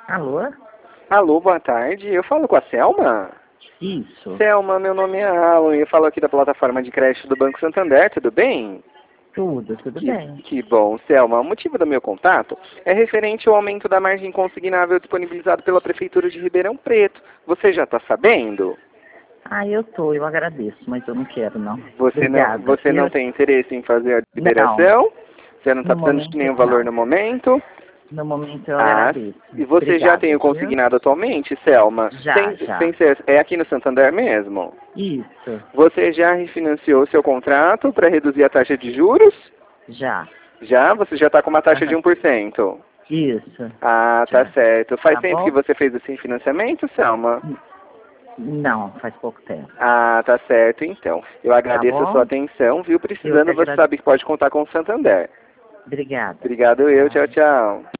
Alô? Alô, boa tarde. Eu falo com a Selma? Isso. Selma, meu nome é Alan e eu falo aqui da plataforma de crédito do Banco Santander, tudo bem? Tudo bem. Que bom, Selma. O motivo do meu contato é referente ao aumento da margem consignável disponibilizado pela Prefeitura de Ribeirão Preto. Você já está sabendo? Eu agradeço, mas eu não quero, não. Você não Obrigada. tem interesse em fazer a Não, liberação? Você não está no precisando de momento nenhum valor não. no momento? No momento eu Ah, agradeço. e você já tem Obrigada, o viu? consignado atualmente, Selma? Já. É aqui no Santander mesmo? Isso, Você já refinanciou seu contrato para reduzir a taxa de juros? já. Já? Você já está com uma taxa de Aham. 1%? Isso, Ah, tá já. certo. Faz Tá tempo que bom? você fez esse financiamento, Selma? Não, faz pouco tempo. Ah, tá certo então. Eu Tá agradeço a sua bom? atenção, viu? Eu que Precisando, você agradeço. sabe que pode contar com o Santander. Obrigada. Obrigado eu, tchau, Tchau. tchau.